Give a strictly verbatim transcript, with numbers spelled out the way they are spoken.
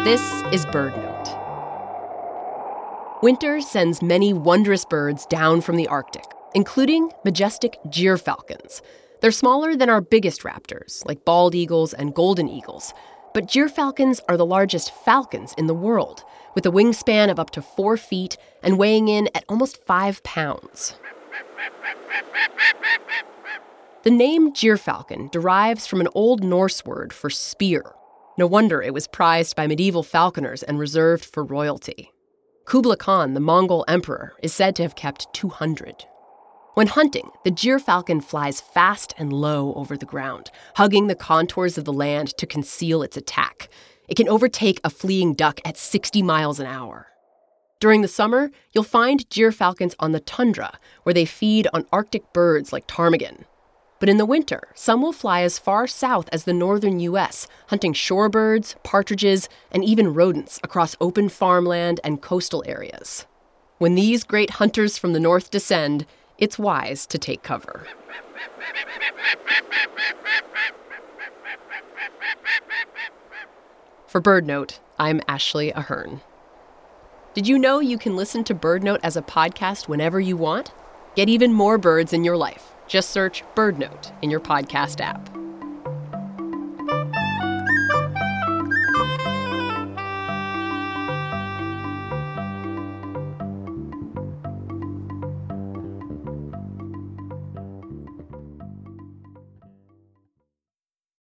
This is BirdNote. Winter sends many wondrous birds down from the Arctic, including majestic gyrfalcons. They're smaller than our biggest raptors, like bald eagles and golden eagles. But gyrfalcons are the largest falcons in the world, with a wingspan of up to four feet and weighing in at almost five pounds. The name gyrfalcon derives from an Old Norse word for spear. No wonder it was prized by medieval falconers and reserved for royalty. Kublai Khan, the Mongol emperor, is said to have kept two hundred. When hunting, the gyrfalcon flies fast and low over the ground, hugging the contours of the land to conceal its attack. It can overtake a fleeing duck at sixty miles an hour. During the summer, you'll find gyrfalcons on the tundra, where they feed on Arctic birds like ptarmigan. But in the winter, some will fly as far south as the northern U S, hunting shorebirds, partridges, and even rodents across open farmland and coastal areas. When these great hunters from the north descend, it's wise to take cover. For BirdNote, I'm Ashley Ahern. Did you know you can listen to BirdNote as a podcast whenever you want? Get even more birds in your life. Just search BirdNote in your podcast app.